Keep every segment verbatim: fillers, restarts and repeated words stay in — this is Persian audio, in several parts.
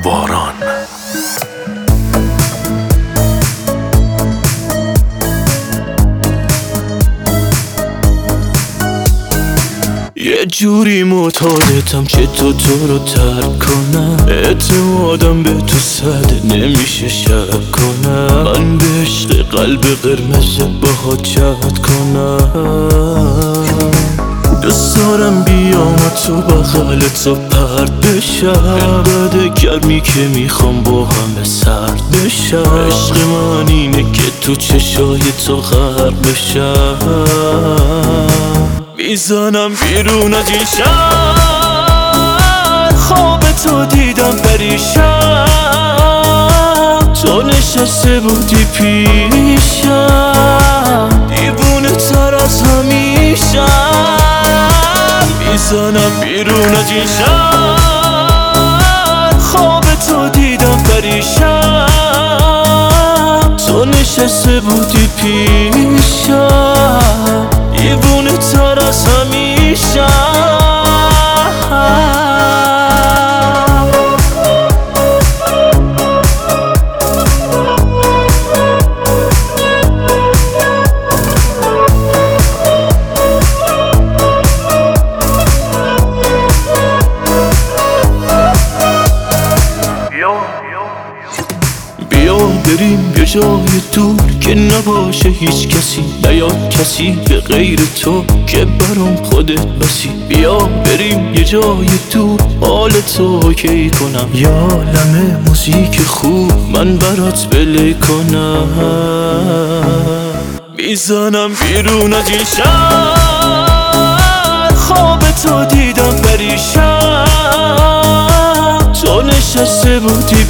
باران. یه جوری معتادتم که تو تو رو ترک کنم، اعتمادم به تو صد نمیشه شک کنم، من به عشق قلب قرمز باهات جهت کنم. دوست دارم بیام تو بغل تو پرد بشم، اینقدر گرمی که میخوام با همه سرد بشم. عشق من اینه که تو چشای تو غرق بشم، میزنم بیرون از این شهر، خواب تو دیدم پریشان، تو نشسته بودی پیشم، دیوونه تر از همیشم. میزنم بیرون از این شهر، خواب تو دیدم پریشان، تو نشسته بودی پیشم، دیوونه تر از همیشم. بیا بریم یه جای دور که نباشه هیچ کسی، نیاد کسی به غیر تو که برام خودت بسی. بیا بریم یه جای دور حال تو اوکی کنم، یا لمه موزیک خوب من برات بلی کنم. میزنم بیرون از این شهر، خواب تو دیدم پریشان، تو نشسته بودی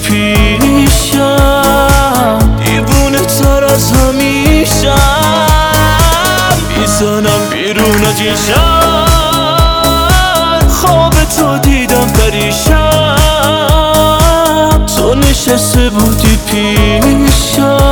پیشم، دیوونه تر از همیشم. میزنم بیرون از این شهر، خواب تو دیدم پریشم، تو نشسته بودی پیشم.